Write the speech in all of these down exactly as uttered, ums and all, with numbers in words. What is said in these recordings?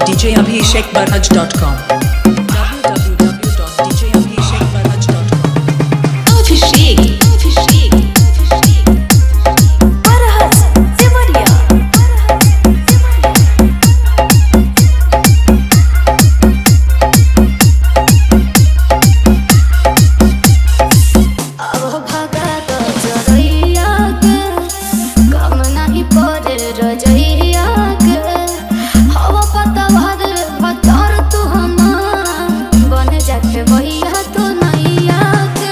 dot d j abhishek barhaj dot com w w w dot d j abhishek barhaj dot com Abhishek Abhishek Abhishek Barhaj Devariya Abo bhaga to jaraiya ke kam nahi pore rajaiya ke hawa pata bhar bhatar tu hamar ban jaake vaiya tu naiya ke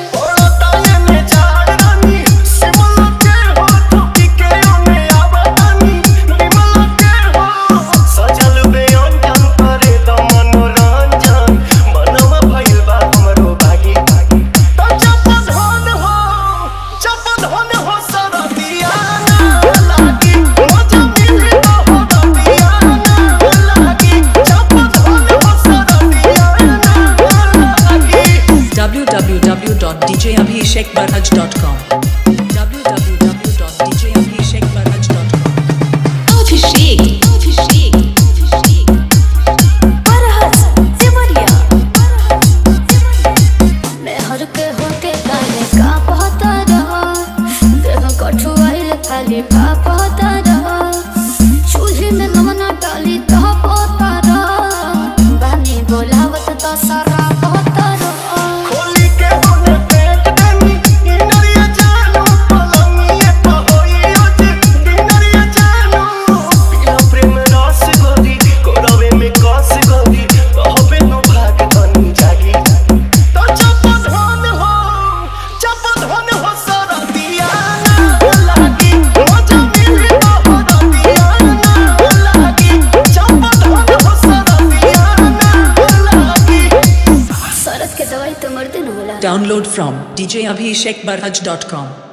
w w w dot d j abhishek barhaj dot com w w w dot d j abhishek barhaj dot com Abhishek Abhishek Abhishek Barhaj Devariya मैं हर के होके काले का पता रहा देह कठुआइल खाली पापता रहा चूल्हे में नमना डाली तो पता रहा बानी बोलावत तो सारा पता रहा Download from d j abhishek barhaj dot com